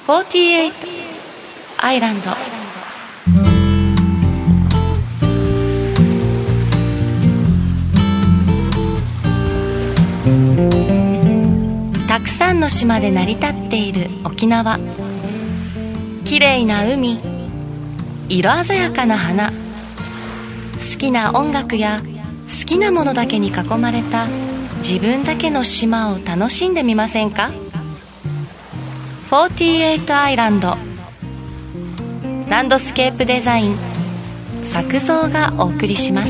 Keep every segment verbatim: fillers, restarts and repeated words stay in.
フォーティーエイトアイランド。たくさんの島で成り立っている沖縄。きれいな海、色鮮やかな花、好きな音楽や好きなものだけに囲まれた自分だけの島を楽しんでみませんか？フォーティーエイトアイランド。ランドスケープデザイン作造がお送りします。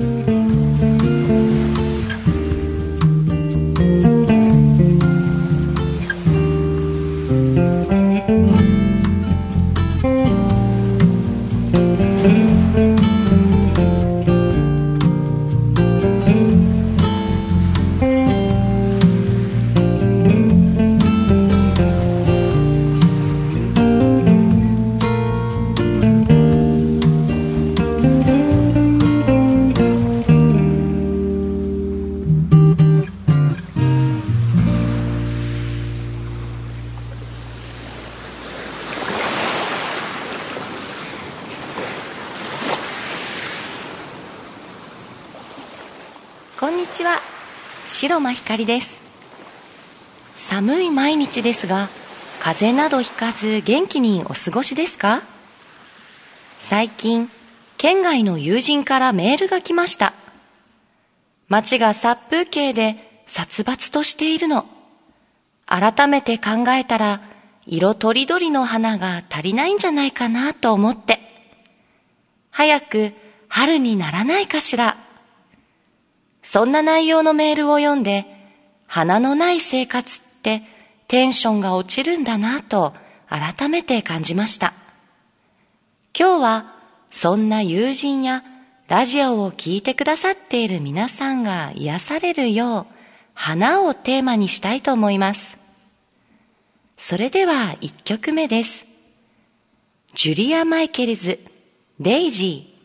こんにちは、白間ひかりです。寒い毎日ですが、風邪などひかず元気にお過ごしですか？最近、県外の友人からメールが来ました。街が殺風景で殺伐としているの。改めて考えたら、色とりどりの花が足りないんじゃないかなと思って。早く春にならないかしら。そんな内容のメールを読んで、花のない生活ってテンションが落ちるんだなと改めて感じました。今日はそんな友人やラジオを聞いてくださっている皆さんが癒されるよう、花をテーマにしたいと思います。それではいっきょくめです。ジュリア・マイケルズ、デイジー。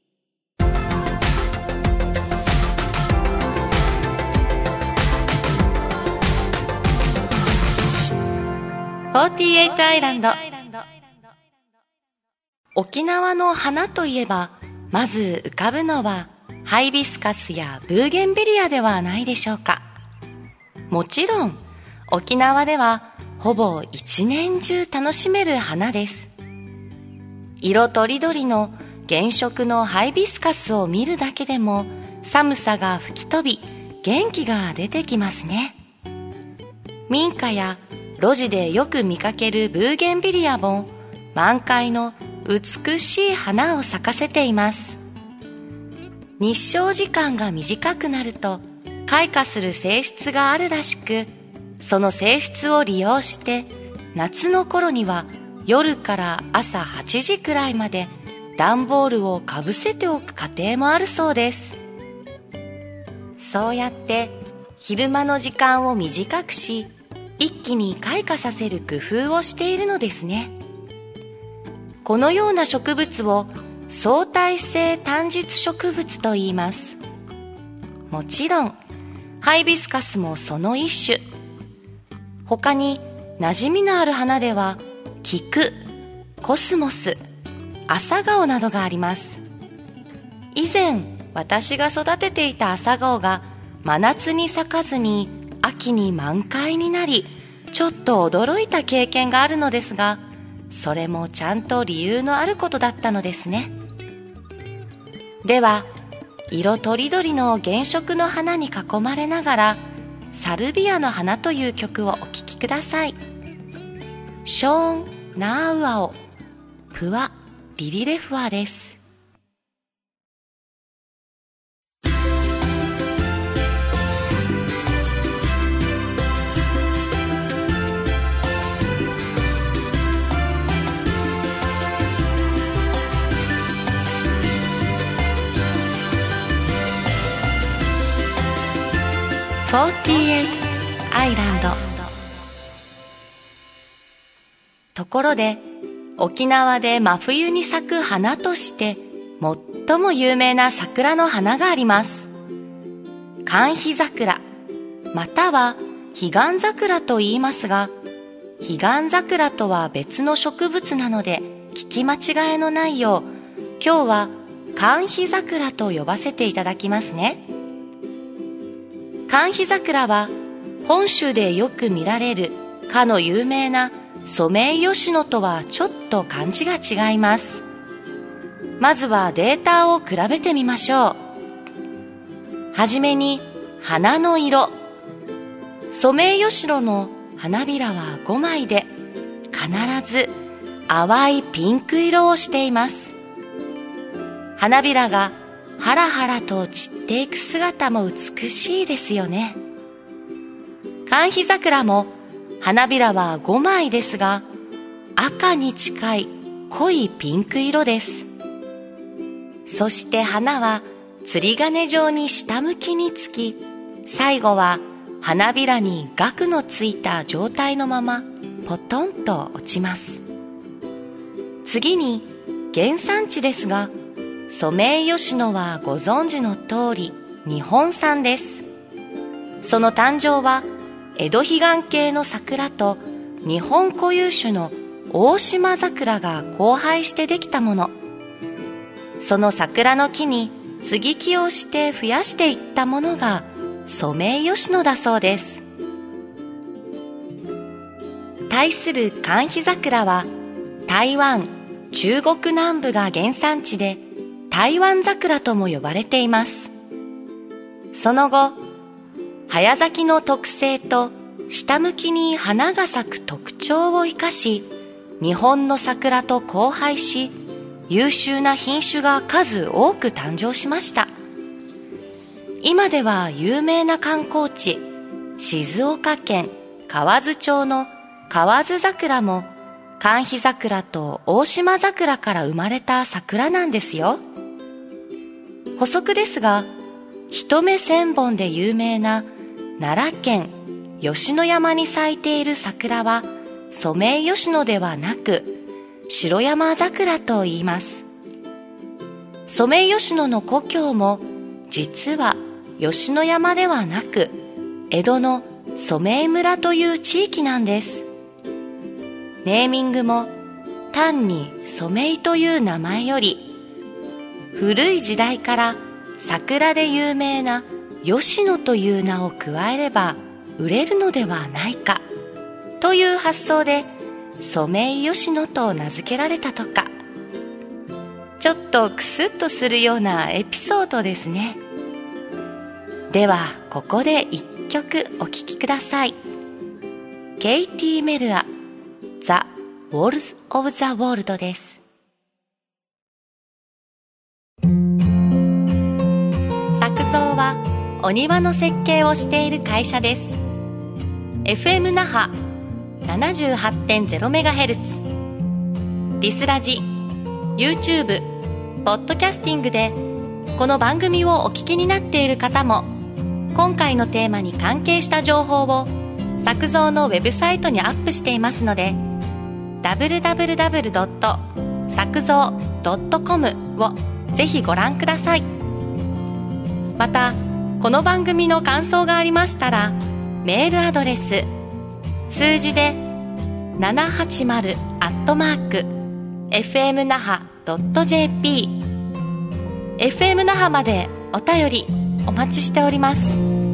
フォーティーエイトアイランド。沖縄の花といえば、まず浮かぶのはハイビスカスやブーゲンビリアではないでしょうか。もちろん沖縄ではほぼ一年中楽しめる花です。色とりどりの原色のハイビスカスを見るだけでも寒さが吹き飛び元気が出てきますね。民家や路地でよく見かけるブーゲンビリアも満開の美しい花を咲かせています。日照時間が短くなると開花する性質があるらしく、その性質を利用して夏の頃には夜から朝はちじくらいまで段ボールをかぶせておく家庭もあるそうです。そうやって昼間の時間を短くし、一気に開花させる工夫をしているのですね。このような植物を相対性単日植物と言います。もちろんハイビスカスもその一種。他に馴染みのある花では菊、コスモス、朝顔などがあります。以前私が育てていた朝顔が真夏に咲かずに秋に満開になり、ちょっと驚いた経験があるのですが、それもちゃんと理由のあることだったのですね。では、色とりどりの原色の花に囲まれながら、サルビアの花という曲をお聴きください。ショーン・ナーウアオ、プワ・リリレフワです。フォーティーエイトアイランド。ところで沖縄で真冬に咲く花として最も有名な桜の花があります。寒緋桜または彼岸桜と言いますが、 彼岸桜とは別の植物なので聞き間違いのないよう、今日は寒緋桜と呼ばせていただきますね。寒緋桜は本州でよく見られるかの有名なソメイヨシノとはちょっと感じが違います。まずはデータを比べてみましょう。はじめに花の色。ソメイヨシノの花びらはごまいで必ず淡いピンク色をしています。花びらがハラハラと散っていく姿も美しいですよね。寒緋桜も花びらはごまいですが、赤に近い濃いピンク色です。そして花は釣り鐘状に下向きにつき、最後は花びらにガクのついた状態のままポトンと落ちます。次に原産地ですが、ソメイヨシノはご存知の通り日本産です。その誕生は江戸彼岸系の桜と日本固有種の大島桜が交配してできたもの。その桜の木に接ぎ木をして増やしていったものがソメイヨシノだそうです。対する寒緋桜は台湾、中国南部が原産地で台湾桜とも呼ばれています。その後、早咲きの特性と下向きに花が咲く特徴を生かし、日本の桜と交配し、優秀な品種が数多く誕生しました。今では有名な観光地、静岡県河津町の河津桜も寒緋桜と大島桜から生まれた桜なんですよ。補足ですが、一目千本で有名な奈良県吉野山に咲いている桜はソメイヨシノではなく白山桜と言います。ソメイヨシノの故郷も実は吉野山ではなく江戸の染井村という地域なんです。ネーミングも単に染井という名前より、古い時代から桜で有名な吉野という名を加えれば売れるのではないかという発想でソメイヨシノと名付けられたとか。ちょっとクスッとするようなエピソードですね。ではここで一曲お聴きください。ケイティ・メルア、ザ・ウォルズ・オブ・ザ・ウォールドです。作造はお庭の設計をしている会社です。 エフエム 那覇 ななじゅうはちてんゼロメガヘルツ、 リスラジ、 YouTube、 ポッドキャスティングでこの番組をお聞きになっている方も、今回のテーマに関係した情報を作造のウェブサイトにアップしていますので、 ダブリューダブリューダブリュードット作造ドットコム をぜひご覧ください。またこの番組の感想がありましたら、メールアドレス数字でななはちまるアットマーク エフエム 那覇 ドット ジェーピー エフエム 那覇までお便りお待ちしております。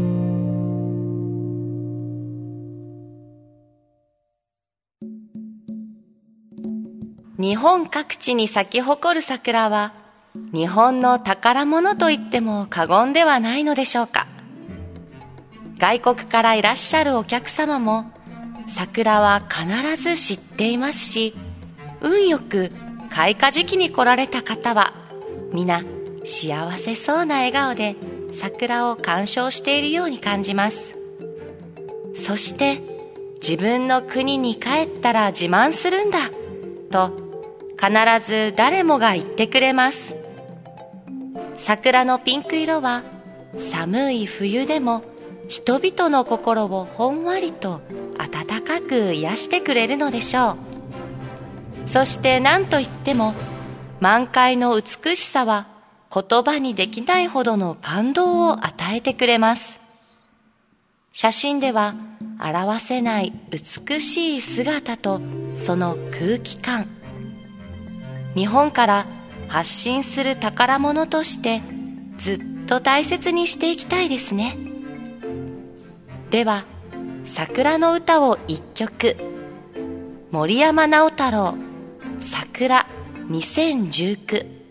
日本各地に咲き誇る桜は日本の宝物と言っても過言ではないのでしょうか。外国からいらっしゃるお客様も桜は必ず知っていますし、運よく開花時期に来られた方は皆幸せそうな笑顔で桜を鑑賞しているように感じます。そして自分の国に帰ったら自慢するんだと必ず誰もが言ってくれます。桜のピンク色は寒い冬でも人々の心をほんわりと温かく癒してくれるのでしょう。そして何といっても満開の美しさは言葉にできないほどの感動を与えてくれます。写真では表せない美しい姿とその空気感、日本から発信する宝物としてずっと大切にしていきたいですね。では桜の歌を一曲、森山直太朗桜にせんじゅうきゅう。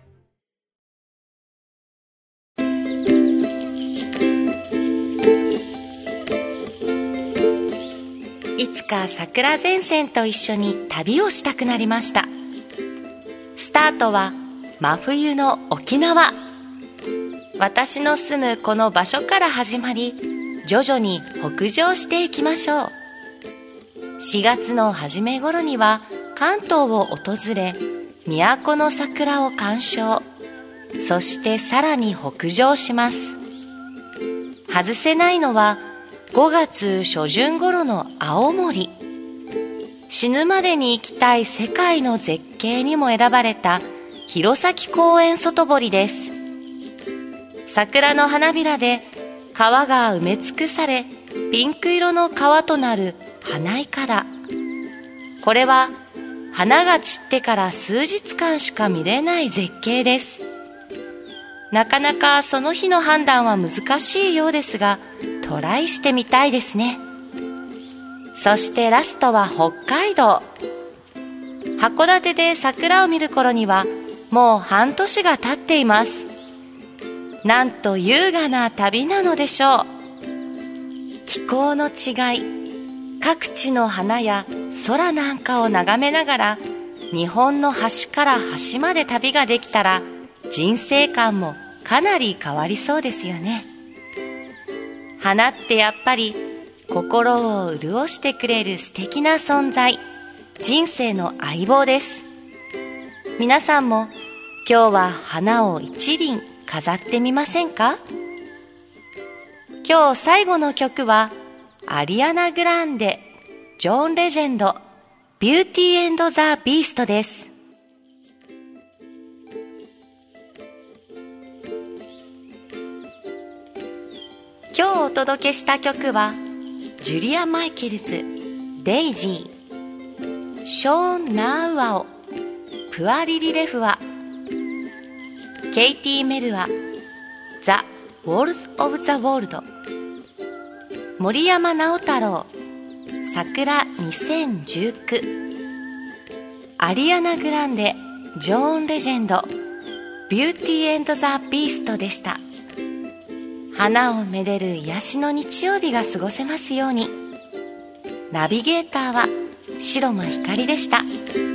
いつか桜前線と一緒に旅をしたくなりました。スタートは真冬の沖縄。私の住むこの場所から始まり、徐々に北上していきましょう。しがつの初め頃には関東を訪れ、都の桜を鑑賞、そしてさらに北上します。外せないのはごがつしょじゅん頃の青森。死ぬまでに行きたい世界の絶景にも選ばれた弘前公園外堀です。桜の花びらで川が埋め尽くされ、ピンク色の川となる花いかだ。これは花が散ってから数日間しか見れない絶景です。なかなかその日の判断は難しいようですが、トライしてみたいですね。そしてラストは北海道。函館で桜を見る頃にはもう半年が経っています。なんと優雅な旅なのでしょう。気候の違い、各地の花や空なんかを眺めながら、日本の端から端まで旅ができたら、人生観もかなり変わりそうですよね。花ってやっぱり心を潤してくれる素敵な存在、人生の相棒です。皆さんも今日は花を一輪飾ってみませんか？今日最後の曲はアリアナ・グランデ、ジョン・レジェンド、ビューティー&ザ・ビーストです。今日お届けした曲はジュリア・マイケルズ、デイジー、ショーン・ナウアオ、プアリリ・レフア、ケイティ・メルア、ザ・ウォールズ・オブ・ザ・ウォールド、森山直太朗、桜にせんじゅうきゅう、アリアナ・グランデ、ジョーン・レジェンド、ビューティー&ザ・ビーストでした。花をめでる癒しの日曜日が過ごせますように。ナビゲーターは白間ひかりでした。